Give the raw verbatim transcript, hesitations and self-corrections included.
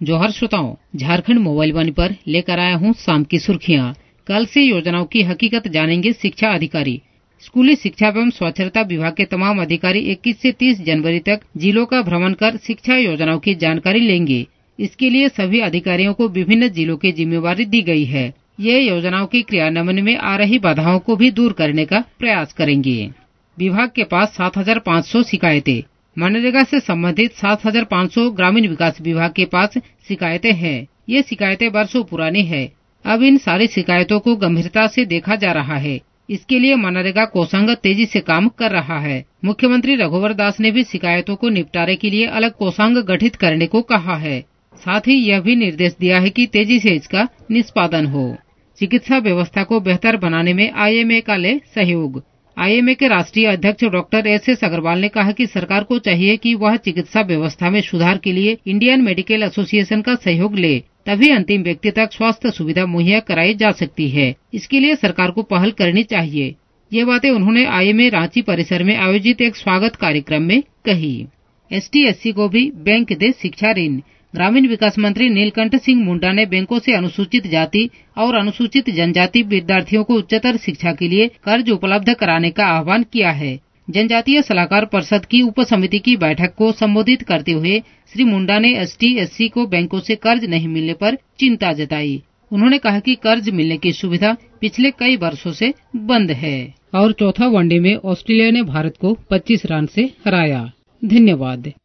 जोहर श्रोताओं, झारखंड मोबाइल वाणी पर लेकर आया हूँ शाम की सुर्खियाँ। कल से योजनाओं की हकीकत जानेंगे शिक्षा अधिकारी। स्कूली शिक्षा एवं साक्षरता विभाग के तमाम अधिकारी इक्कीस से तीस जनवरी तक जिलों का भ्रमण कर शिक्षा योजनाओं की जानकारी लेंगे। इसके लिए सभी अधिकारियों को विभिन्न जिलों की जिम्मेवारी दी गई है। ये योजनाओं के क्रियान्वयन में आ रही बाधाओं को भी दूर करने का प्रयास करेंगे। विभाग के पास सात हजार पाँच सौ शिकायतें। मनरेगा से संबंधित सात हजार पाँच सौ ग्रामीण विकास विभाग के पास शिकायतें हैं। ये शिकायतें वर्षों पुरानी है। अब इन सारी शिकायतों को गंभीरता से देखा जा रहा है। इसके लिए मनरेगा कोषांग तेजी से काम कर रहा है। मुख्यमंत्री रघुवर दास ने भी शिकायतों को निपटारे के लिए अलग कोषांग गठित करने को कहा है। साथ ही यह भी निर्देश दिया है कि तेजी से इसका निष्पादन हो। चिकित्सा व्यवस्था को बेहतर बनाने में आई एम ए का ले सहयोग। आई एम ए के राष्ट्रीय अध्यक्ष डॉक्टर एस एस अग्रवाल ने कहा कि सरकार को चाहिए कि वह चिकित्सा व्यवस्था में सुधार के लिए इंडियन मेडिकल एसोसिएशन का सहयोग ले, तभी अंतिम व्यक्ति तक स्वास्थ्य सुविधा मुहैया कराई जा सकती है। इसके लिए सरकार को पहल करनी चाहिए। ये बातें उन्होंने आई एम ए रांची परिसर में आयोजित एक स्वागत कार्यक्रम में कही। एस टी एस सी को भी बैंक दे शिक्षा ऋण। ग्रामीण विकास मंत्री नीलकंठ सिंह मुंडा ने बैंकों से अनुसूचित जाति और अनुसूचित जनजाति विद्यार्थियों को उच्चतर शिक्षा के लिए कर्ज उपलब्ध कराने का आह्वान किया है। जनजातीय सलाहकार परिषद की उप समिति की बैठक को संबोधित करते हुए श्री मुंडा ने एस टी एस सी को बैंकों से कर्ज नहीं मिलने पर चिंता जताई। उन्होंने कहा कि कर्ज मिलने की सुविधा पिछले कई वर्षों से बंद है। और चौथा वनडे में ऑस्ट्रेलिया ने भारत को पच्चीस रन से हराया। धन्यवाद।